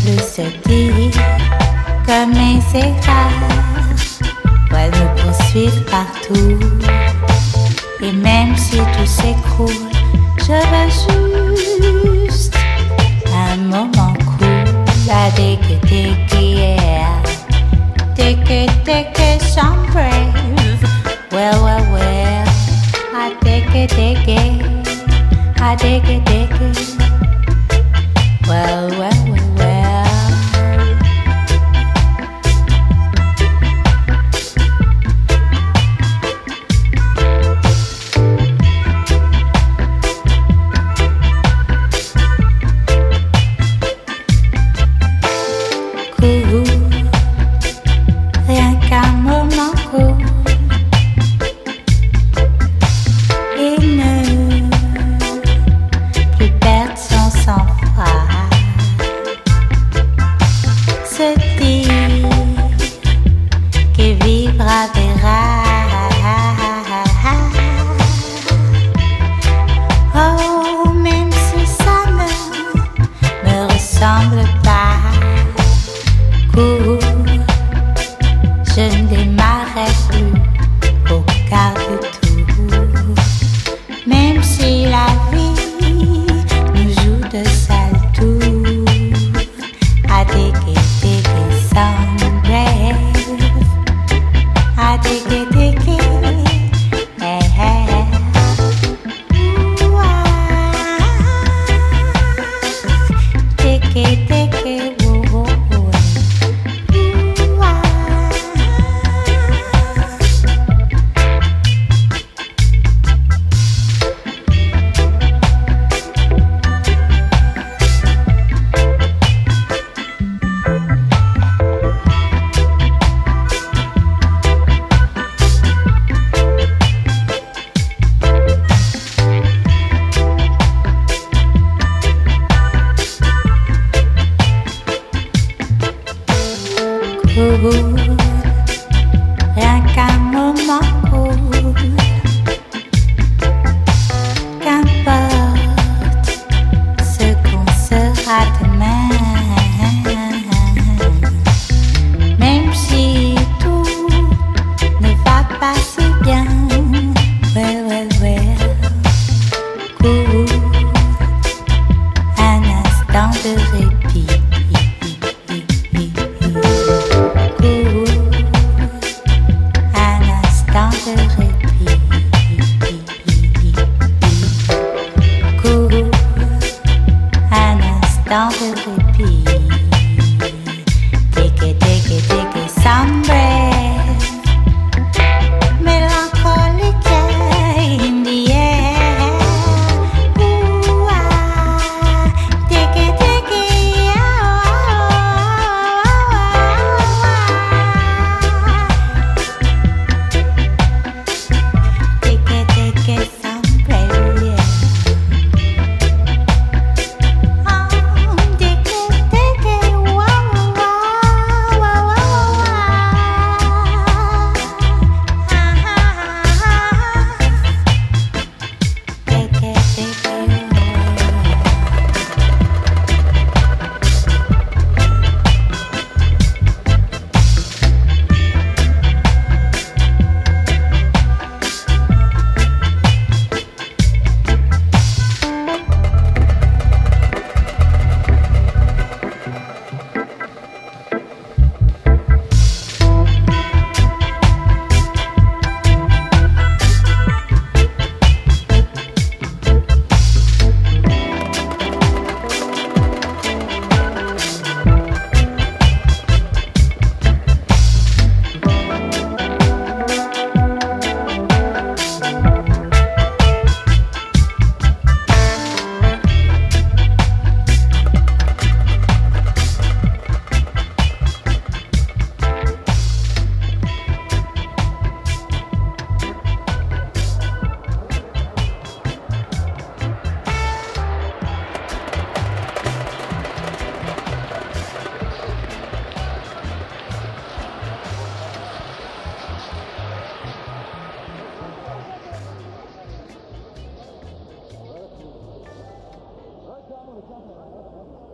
plus se dire comme mes erreurs, où elles me poursuivent partout. Et même si tout s'écroule, je veux juste un moment cool. La dégue, yeah. Dégue, some brave. Well, I dig it. Well. Cool, rien qu'un moment cool. Il ne plus perdre son sang-froid. Se dire que vivra verra. Oh, même si ça ne me ressemble pas. Cool, je ne démarrais plus au quart de tour. Même si la vie nous joue de sales tours. I dig it, some brave. I dig it, hey. Ooh, dig it, whoa. Cool, rien qu'un moment cool.